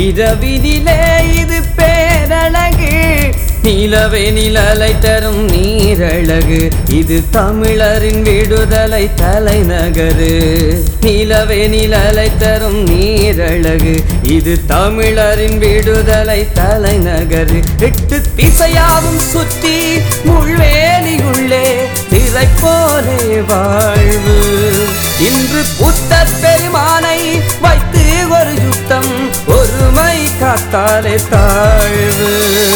இரவினிலே இது பேரழகு நிலவே நிழலை தரும் நீரழகு இது தமிழரின் விடுதலை தலைநகரு நிலவே நிழலை தரும் நீரழகு இது தமிழரின் விடுதலை தலைநகரு எட்டு திசையாவும் சுற்றி முள்வேலியுள்ளே திரை போலே வாழ்வு இன்று புத்த பெருமானை வைத்து ஒரு யுத்தம் ஒருமை காத்தாலே தாழ்வு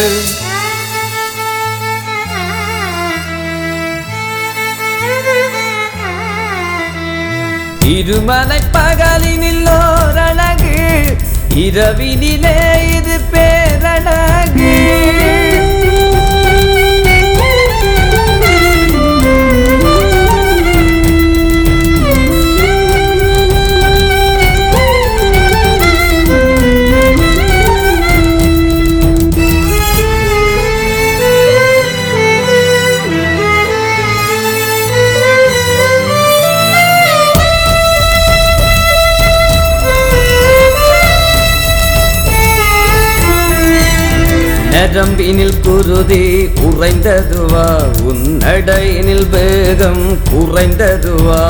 இருமலை பகலினில் ஓரழகு இரவினிலே இது பேரழகு நரம்பினில் குருதி குறைந்ததுவா உன்னடையினில் வேகம் குறைந்ததுவா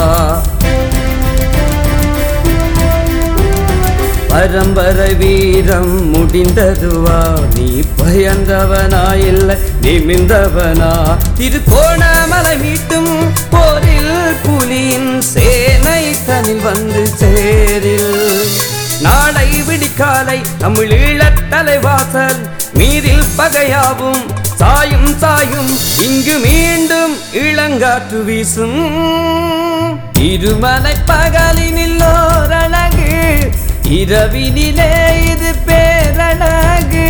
பரம்பரை வீரம் முடிந்ததுவா நீ பயந்தவனா இல்லை நிமிந்தவனா திருகோணமலை மீட்டும் போரில் புலியின் சேனை தனில் வந்து சேரில் நாளை விடிக்காலை தமிழீழத் தலைவாசல் மீதில் பகையாவும் சாயும் சாயும் இங்கு மீண்டும் இளங்காற்று வீசும் இருமலை பகலினில் ஓரழகு இரவினிலே இது பேரழகு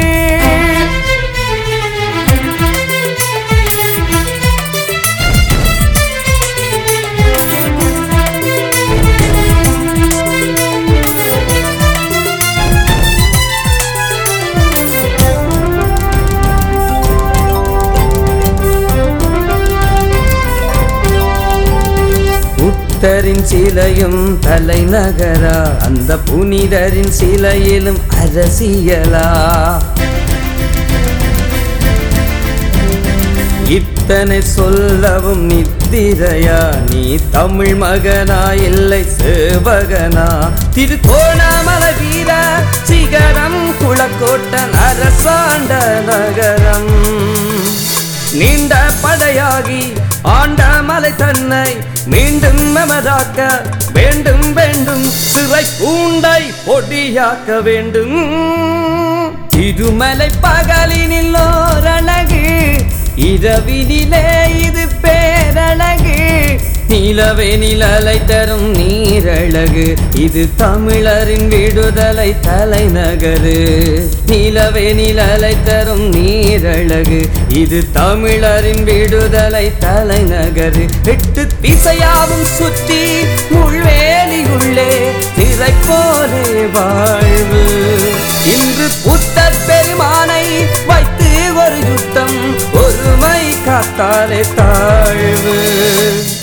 புத்தரின் சிலையும் தலைநகரா அந்த புனிதரின் சிலையிலும் அரசியலா இத்தனை சொல்லவும் நித்திரையா நீ தமிழ் மகனா இல்லை சேவகனா திருகோணமலை வீர சிகரம் குளக்கோட்டன் அரசாண்ட நகரம் நீண்ட படையாகி ஆண்ட மலை தன்னை மீண்டும் மமதாக்க வேண்டும் வேண்டும் சிறை பூண்டை பொடியாக்க வேண்டும் இருமலை பகலினில் ஓரழகு இரவினிலே இது பேரழகு நிலவே நிழலை தரும் நீரழகு இது தமிழரின் விடுதலை தலைநகரு நிலவே நிழலை தரும் நீரழகு இது தமிழரின் விடுதலை தலைநகரு எட்டு திசையாவும் சுற்றி முள்வேலியுள்ளே திரை போலே வாழ்வு இன்று புத்த பெருமானை வைத்து ஒரு யுத்தம் ஒருமை காத்தாலே தாழ்வு